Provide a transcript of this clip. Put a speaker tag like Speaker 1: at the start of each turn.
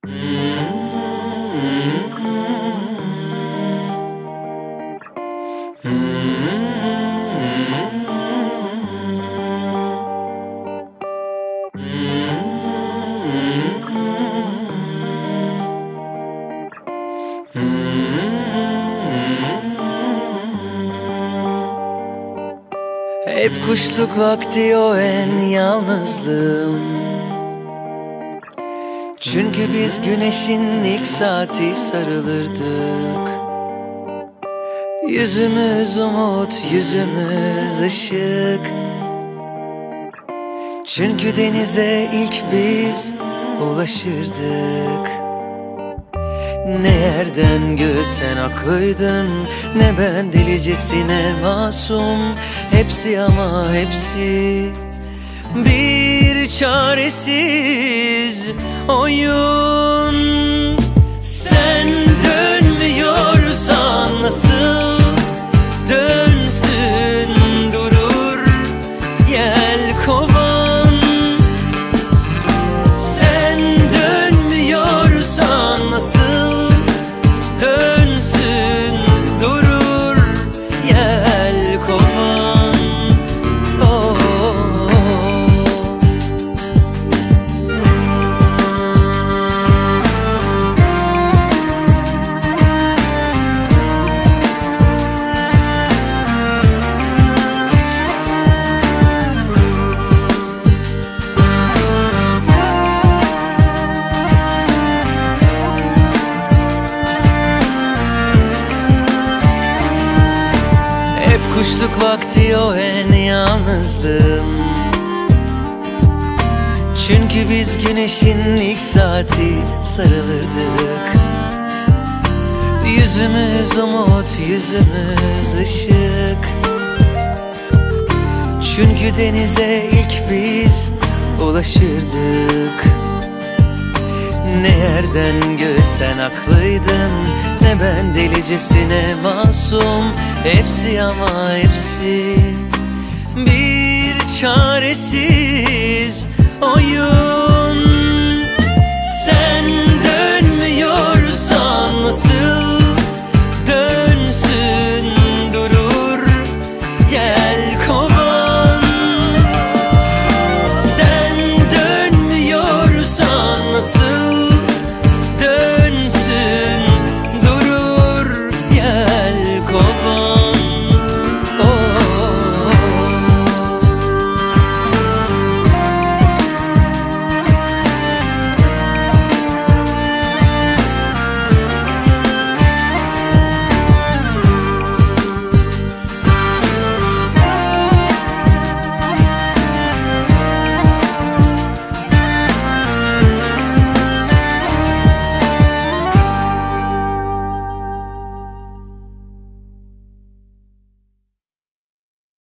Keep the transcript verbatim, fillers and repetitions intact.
Speaker 1: Hep kuşluk vakti o en yalnızlığım. Çünkü biz güneşin ilk saati sarılırdık. Yüzümüz umut, yüzümüz ışık. Çünkü denize ilk biz ulaşırdık. Ne yerden görsen haklıydın, ne ben delicesine masum. Hepsi ama hepsi bir çaresiz oyun. Sen dönmüyorsan nasıl dönsün durur yelkovan? Sen dönmüyorsan nasıl dönsün durur yelkovan? Oh, oh, oh. Kuşluk vakti o en yalnızlığım. Çünkü biz güneşin ilk saati sarılırdık. Yüzümüz umut, yüzümüz ışık. Çünkü denize ilk biz ulaşırdık. Ne yerden görsen haklıydın, ne ben delicesine masum. Hepsi ama hepsi bir çaresiz oyun.